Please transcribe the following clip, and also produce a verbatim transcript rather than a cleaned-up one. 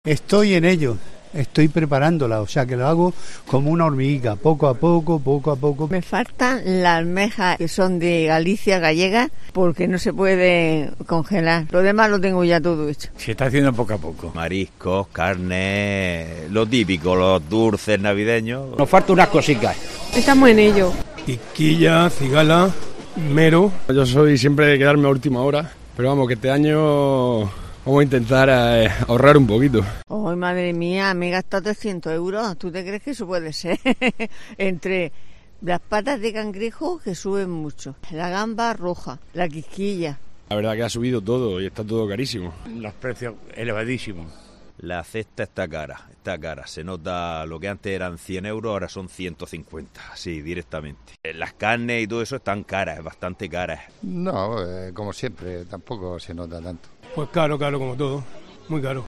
Estoy en ello, estoy preparándola, o sea que lo hago como una hormiguita, poco a poco, poco a poco. Me faltan las almejas que son de Galicia, gallega, porque no se puede congelar. Lo demás lo tengo ya todo hecho. Se está haciendo poco a poco. Mariscos, carne, lo típico, los dulces navideños. Nos falta unas cositas. Estamos en ello. Isquilla, cigala, mero. Yo soy siempre de quedarme a última hora, pero vamos, que este año vamos a intentar eh, ahorrar un poquito. ¡Ay, madre mía! Me he gastado trescientos euros. ¿Tú te crees que eso puede ser? Entre las patas de cangrejo, que suben mucho, la gamba roja, la quisquilla. La verdad que ha subido todo y está todo carísimo. Los precios elevadísimos. La cesta está cara, está cara. Se nota lo que antes eran cien euros, ahora son ciento cincuenta, así directamente. Las carnes y todo eso están caras, bastante caras. No, eh, como siempre, tampoco se nota tanto. Pues caro, caro como todo, muy caro.